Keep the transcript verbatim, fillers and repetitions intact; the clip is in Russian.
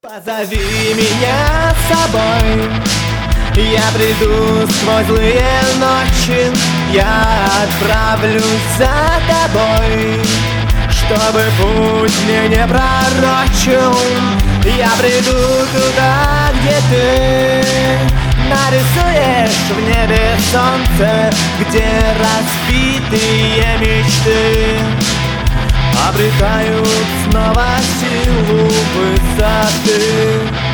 Позови меня с собой, я приду сквозь злые ночи, я отправлюсь за тобой, чтобы путь мне не пророчил. Я приду туда, где ты нарисуешь в небе солнце, где разбитые мечты обретают снова силу высоты.